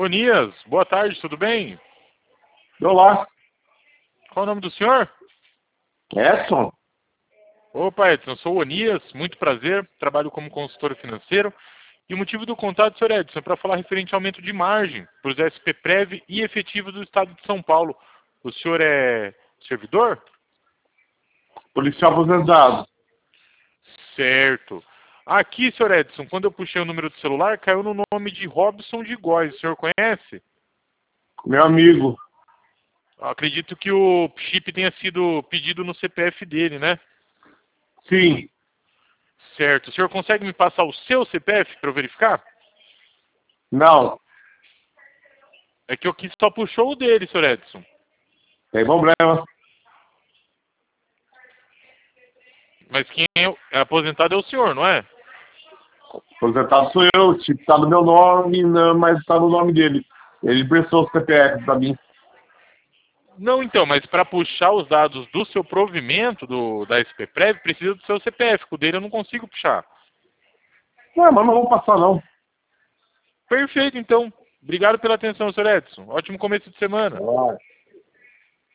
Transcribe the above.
Onias, boa tarde, tudo bem? Olá, Qual o nome do senhor? Edson. Opa, Edson, eu sou o Onias, muito prazer, trabalho como consultor financeiro. E o motivo do contato, senhor Edson, é para falar referente ao aumento de margem para os SPPREV e efetivos do Estado de São Paulo. O senhor é servidor? Policial aposentado. Certo. Aqui, senhor Edson, quando eu puxei o número do celular, caiu no nome de Robson de Góes. O senhor conhece? Meu amigo. Eu acredito que o chip tenha sido pedido no CPF dele, né? Sim. Certo. O senhor consegue me passar o seu CPF para eu verificar? Não. É que eu quis só puxou o dele, senhor Edson. Tem problema. Mas quem é aposentado é o senhor, não é? Aposentado sou eu. O chip tá no meu nome, não, mas tá no nome dele. Ele prestou o CPF pra mim. Não, então, mas para puxar os dados do seu provimento da SPPREV, precisa do seu CPF. Com o dele eu não consigo puxar. Não, mas não vou passar, não. Perfeito, então. Obrigado pela atenção, senhor Edson. Ótimo começo de semana. Ah.